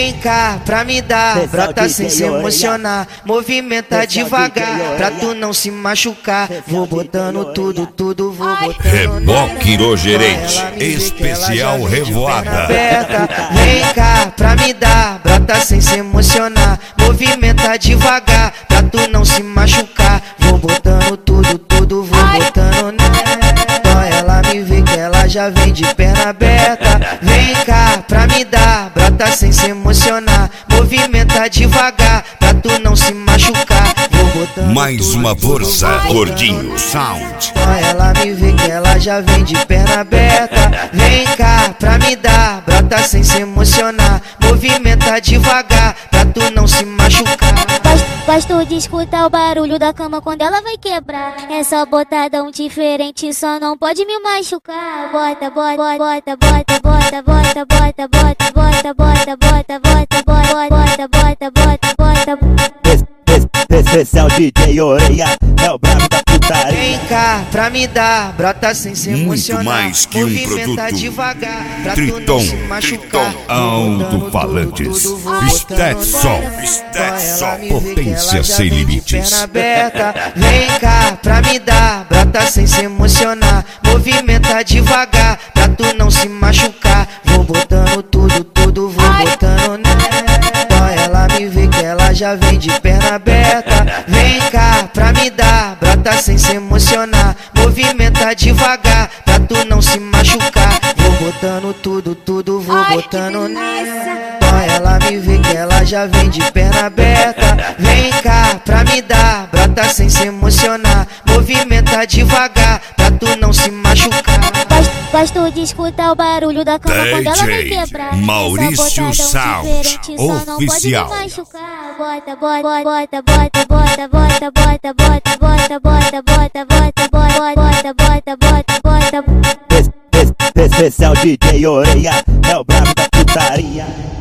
Vem cá pra me dar, brota sem se emocionar, movimenta devagar, pra tu não se machucar. Vou botando tudo, vou botando. Reboque no gerente, especial revoada. Vem cá pra me dar, brota sem se emocionar, movimenta devagar, pra tu não se machucar. Vou botando tudo, vou botando nela. Só ela me vê que ela já vem de perna aberta. Vem cá pra me dar, brota sem se emocionar, movimenta devagar, pra tu não se machucar. Vou botando mais uma força, Gordinho Sound. Só ela me vê que ela já vem de perna aberta. Vem cá pra me dar, brota sem se emocionar, movimenta devagar, pra tu não se machucar. Gosto de escutar o barulho da cama quando ela vai quebrar. É só botadão diferente, só não pode me machucar. Bota, bota, bota, bota, bota, bota, bota, bota, bota, bota, bota, bota, bota, bota, bota, bota, bota. Especial DJ Orelha, é o brabo da putaria. Vem cá pra me dar, brota sem se emocionar, muito mais que um movimenta produto. Devagar, pra Triton, tu não se machucar. alto-falantes, Stetson, potência sem limites. Vem cá pra me dar, brota sem se emocionar, movimenta devagar, pra tu não se machucar. Vou botando tudo, vou botando nela. Só ela me vê que ela já vem de perna aberta. Vem cá pra me dar, brota sem se emocionar, movimenta devagar, pra tu não se machucar. Vou botando tudo, vou botando nela. Só ela me vê que ela já vem de perna aberta. Vem cá pra me dar, brota sem se emocionar, movimenta devagar, pra tu não se machucar. Gosto de escutar o barulho da cama quando ela vai quebrar. Maurício Sound, oficial. Bota, bota, bota, bota, bota, bota, bota, bota, bota, bota, bota, bota, bota, bota, bota, bota, bota. Especial DJ Orelha, é o brabo da putaria.